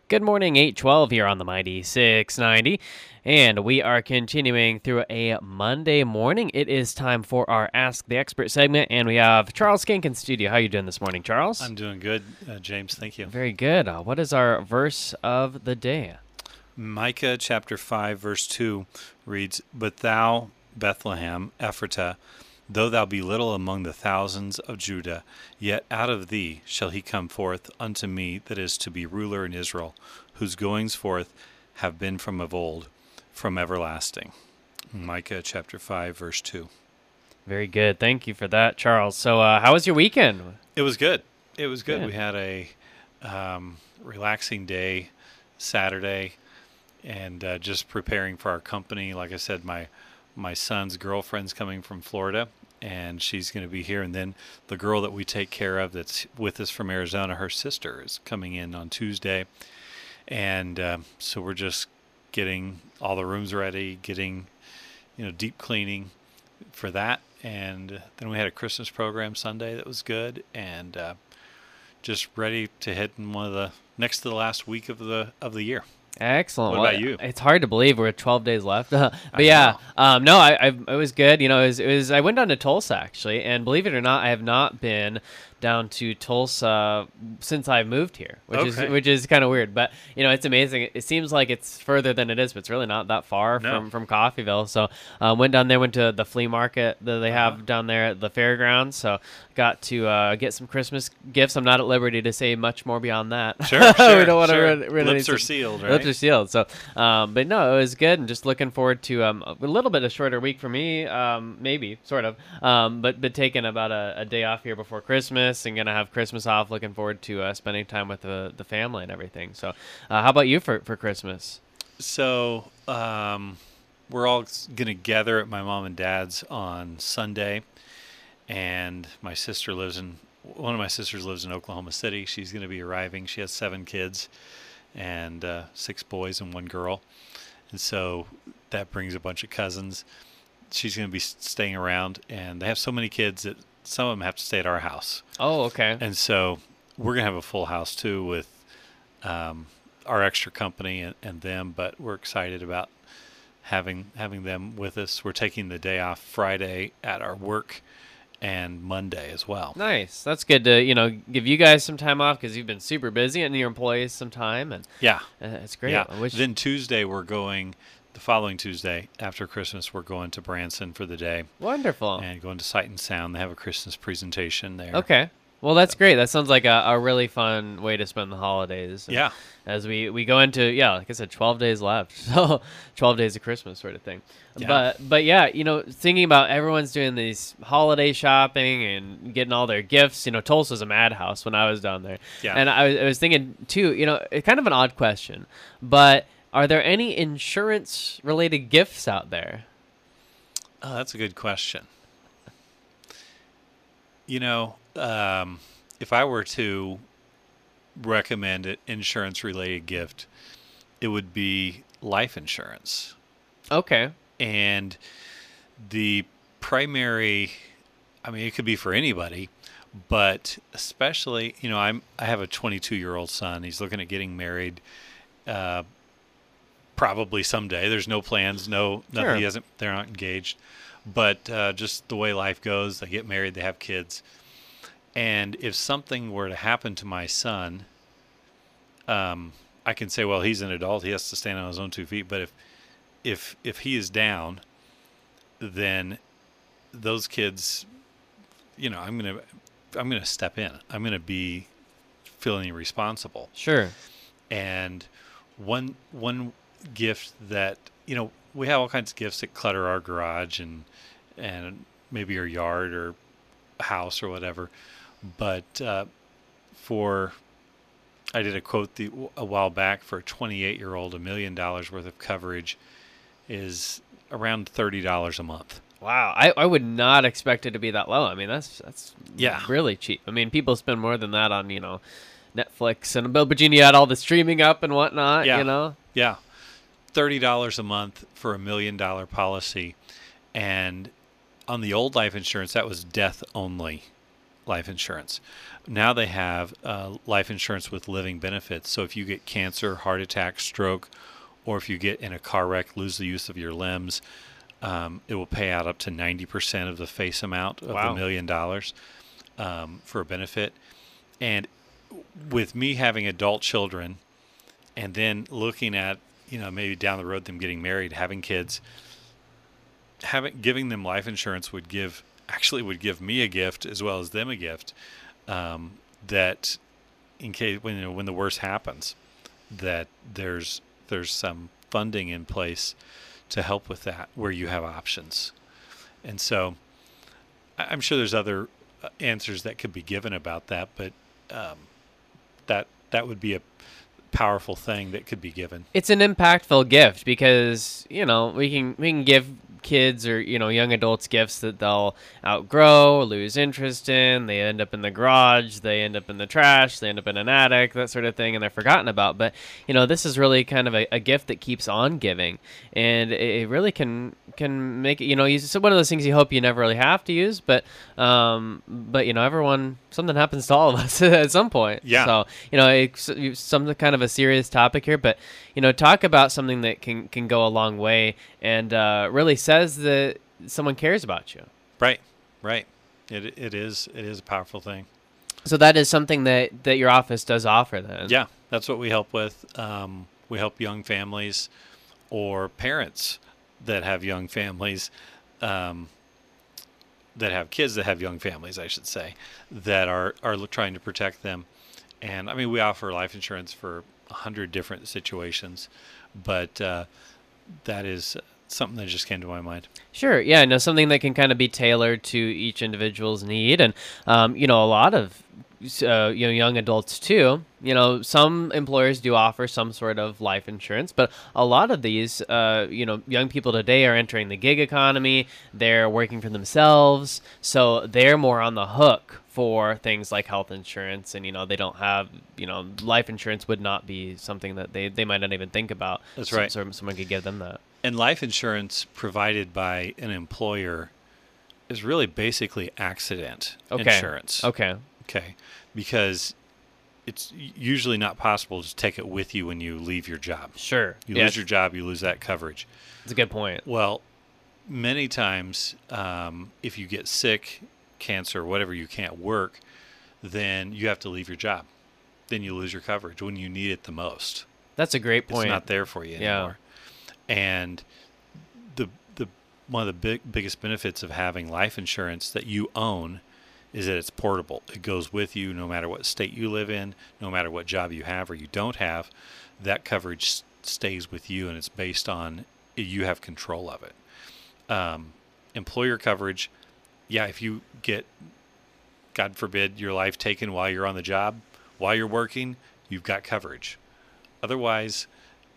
Good morning, 812 here on the Mighty 690. And we are continuing through a Monday morning. It is time for our Ask the Expert segment, and we have Charles Skink in studio. How are you doing this morning, Charles? I'm doing good, James. Thank you. Very good. What is our verse of the day? Micah chapter 5, verse 2 reads, "But thou, Bethlehem, Ephratah, though thou be little among the thousands of Judah, yet out of thee shall he come forth unto me that is to be ruler in Israel, whose goings forth have been from of old, from everlasting." Micah chapter 5, verse 2. Very good. Thank you for that, Charles. So how was your weekend? It was good. It was good. Good. We had a relaxing day Saturday, and just preparing for our company. Like I said, my son's girlfriend's coming from Florida, and she's going to be here. And then the girl that we take care of that's with us from Arizona, her sister is coming in on Tuesday. And so we're just getting all the rooms ready, getting, deep cleaning for that. And then we had a Christmas program Sunday that was good, and just ready to hit in one of the next to the last week of the year. Excellent. What about you? It's hard to believe we're 12 days left, but I yeah, know. it was good. It was. I went down to Tulsa actually, and believe it or not, I have not been down to Tulsa since I moved here, which is kind of weird. But it's amazing. It seems like it's further than it is, but it's really not that far from Coffeyville. So went down there, went to the flea market that they have down there at the fairgrounds. So got to get some Christmas gifts. I'm not at liberty to say much more beyond that. Sure. We don't want sure. to Lips are sealed, right? Lips are sealed. So, but no, it was good, and just looking forward to a little bit of shorter week for me, maybe sort of, but taking about a day off here before Christmas and gonna have Christmas off. Looking forward to spending time with the family and everything. So, how about you for Christmas? So we're all going to gather at my mom and dad's on Sunday, and one of my sisters lives in Oklahoma City. She's going to be arriving. She has 7 kids and 6 boys and 1 girl, and so that brings a bunch of cousins. She's going to be staying around, and they have so many kids that some of them have to stay at our house. Oh, okay. And so we're going to have a full house too with our extra company and them, but we're excited about having them with us. We're taking the day off Friday at our work and Monday as well. Nice. That's good to give you guys some time off because you've been super busy, and your employees some time, and Yeah. it's great. Yeah. Then Tuesday the following Tuesday after Christmas, we're going to Branson for the day Wonderful. and going to Sight and Sound. They have a Christmas presentation there. Okay. Well, that's great. That sounds like a really fun way to spend the holidays. Yeah. As we go into, like I said, 12 days left. So 12 days of Christmas sort of thing. Yeah. But yeah, thinking about everyone's doing these holiday shopping and getting all their gifts. Tulsa's a madhouse when I was down there. Yeah. And I was thinking, too, it's kind of an odd question, but are there any insurance-related gifts out there? Oh, that's a good question. If I were to recommend an insurance-related gift, it would be life insurance. Okay. And the primary, it could be for anybody, but especially, I have a 22-year-old son. He's looking at getting married probably someday. There's no plans, nothing. Sure. They're not engaged. But just the way life goes, they get married, they have kids. And if something were to happen to my son, I can say, well, he's an adult, he has to stand on his own 2 feet. But if he is down, then those kids, I'm gonna step in. I'm gonna be feeling responsible. Sure. And one gift that we have all kinds of gifts that clutter our garage and maybe our yard or house or whatever. But I did a quote a while back for a 28-year-old, $1 million worth of coverage is around $30 a month. Wow, I would not expect it to be that low. That's really cheap. People spend more than that on Netflix and Bill Virginia had all the streaming up and whatnot. Yeah, $30 a month for $1 million policy, and on the old life insurance that was death only life insurance. Now they have life insurance with living benefits. So if you get cancer, heart attack, stroke, or if you get in a car wreck, lose the use of your limbs, it will pay out up to 90% of the face amount of the $1 million for a benefit. And with me having adult children and then looking at, maybe down the road them getting married, having kids, giving them life insurance would give me a gift as well as them a gift, that in case when the worst happens, that there's some funding in place to help with that, where you have options. And so I'm sure there's other answers that could be given about that, but that would be a powerful thing that could be given. It's an impactful gift because we can give kids or young adults gifts that they'll outgrow, lose interest in. They end up in the garage, they end up in the trash, they end up in an attic, that sort of thing, and they're forgotten about. But this is really kind of a gift that keeps on giving, and it really can make it. It's one of those things you hope you never really have to use, but everyone, something happens to all of us at some point. Yeah. So it's some kind of a serious topic here, but talk about something that can go a long way and really says that someone cares about you. Right. It is a powerful thing. So that is something that your office does offer then. Yeah, that's what we help with. We help young families or parents that have young families, that have kids that have young families, I should say, that are trying to protect them. And we offer life insurance for 100 different situations, but that is something that just came to my mind. Sure. Yeah. Something that can kind of be tailored to each individual's need. And, a lot of young adults too, some employers do offer some sort of life insurance, but a lot of these, young people today are entering the gig economy. They're working for themselves. So they're more on the hook for things like health insurance, and they don't have, life insurance would not be something that they might not even think about. That's right. So someone could give them that. And life insurance provided by an employer is really basically accident insurance. Okay. Because it's usually not possible to take it with you when you leave your job. Sure. You lose your job, you lose that coverage. That's a good point. Well, many times, if you get sick, cancer, whatever, you can't work, then you have to leave your job. Then you lose your coverage when you need it the most. That's a great point. It's not there for you anymore. And the one of the biggest benefits of having life insurance that you own is that it's portable. It goes with you no matter what state you live in, no matter what job you have or you don't have. That coverage stays with you, and it's based on you have control of it. Employer coverage, if you get, God forbid, your life taken while you're on the job, while you're working, you've got coverage. Otherwise,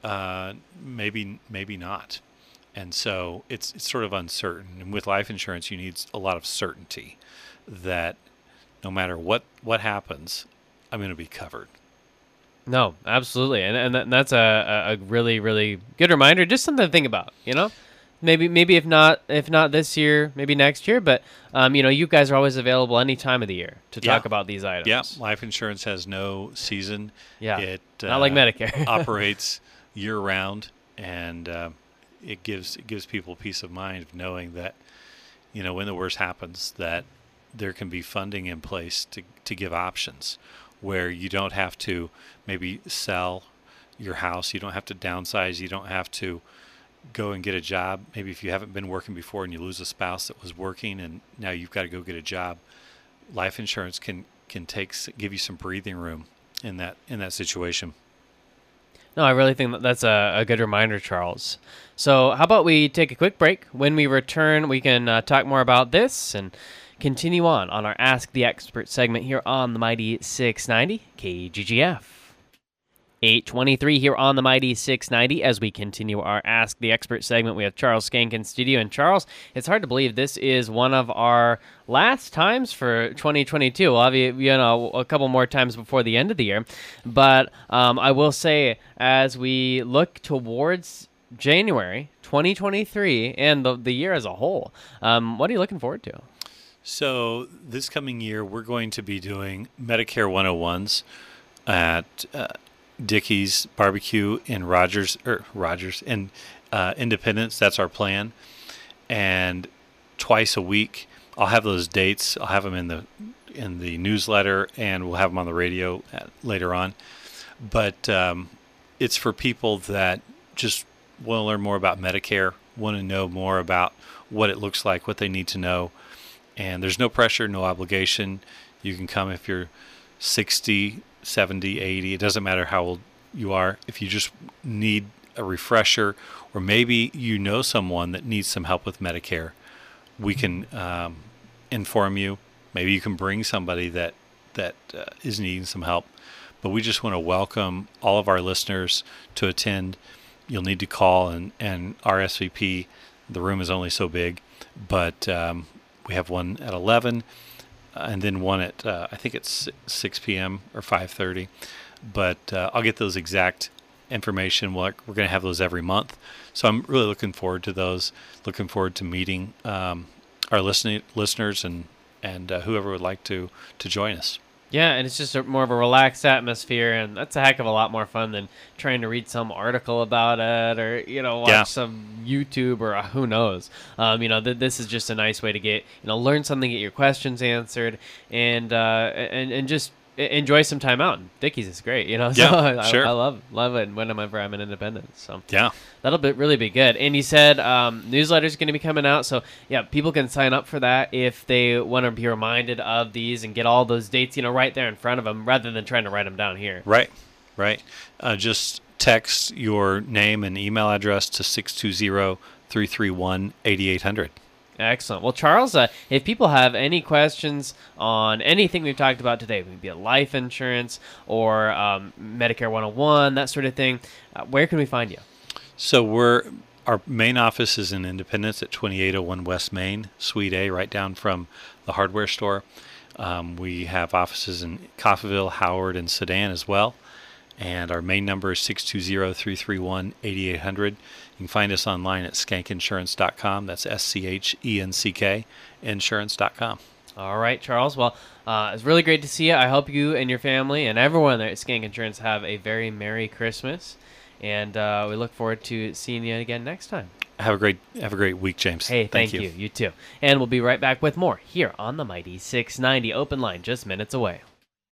maybe not. And so it's sort of uncertain. And with life insurance, you need a lot of certainty that no matter what happens, I'm going to be covered. No, absolutely. And that's a really, really good reminder. Just something to think about, Maybe if not this year, maybe next year. But you guys are always available any time of the year to talk about these items. Yeah, life insurance has no season. Yeah, it not like Medicare. operates year round, and it gives people peace of mind of knowing that when the worst happens, that there can be funding in place to give options where you don't have to maybe sell your house, you don't have to downsize, you don't have to go and get a job. Maybe if you haven't been working before and you lose a spouse that was working and now you've got to go get a job, life insurance can give you some breathing room in that situation. No, I really think that's a good reminder, Charles. So how about we take a quick break? When we return, we can talk more about this and continue on our Ask the Expert segment here on the Mighty 690 KGGF. 8:23 here on the Mighty 690 as we continue our Ask the Expert segment. We have Charles Skank in studio. And Charles, it's hard to believe this is one of our last times for 2022. We'll have a couple more times before the end of the year. But I will say, as we look towards January 2023 and the year as a whole, what are you looking forward to? So this coming year, we're going to be doing Medicare 101s at Dickey's Barbecue in Rogers in Independence. That's our plan. And twice a week, I'll have those dates. I'll have them in the newsletter, and we'll have them on the radio later on. But it's for people that just want to learn more about Medicare, want to know more about what it looks like, what they need to know. And there's no pressure, no obligation. You can come if you're 60, 70, 80. It doesn't matter how old you are. If you just need a refresher, or maybe you know someone that needs some help with Medicare, we can inform you. Maybe you can bring somebody that is needing some help. But we just want to welcome all of our listeners to attend. You'll need to call and RSVP. The room is only so big, but we have one at 11 and then one at, I think it's 6 p.m. or 5:30. But I'll get those exact information. We're going to have those every month. So I'm really looking forward to those, looking forward to meeting our listeners and whoever would like to join us. Yeah, and it's just more of a relaxed atmosphere, and that's a heck of a lot more fun than trying to read some article about it or, watch some YouTube or who knows. This is just a nice way to get, learn something, get your questions answered, and just enjoy some time out. Dickey's is great, So sure. I love it whenever I'm in Independence. So yeah, that'll really be good. And you said newsletter's going to be coming out, so yeah, people can sign up for that if they want to be reminded of these and get all those dates, right there in front of them, rather than trying to write them down here. Right. Just text your name and email address to 620-331-8800. Excellent. Well, Charles, if people have any questions on anything we've talked about today, maybe life insurance or Medicare 101, that sort of thing, where can we find you? So our main office is in Independence at 2801 West Main, Suite A, right down from the hardware store. We have offices in Coffeyville, Howard, and Sedan as well. And our main number is 620-331-8800. You can find us online at skankinsurance.com. That's SCHENCK insurance.com. All right, Charles. Well, it's really great to see you. I hope you and your family and everyone there at Skank Insurance have a very Merry Christmas. And we look forward to seeing you again next time. Have a great week, James. Hey, thank you. You too. And we'll be right back with more here on the Mighty 690 Open Line, just minutes away.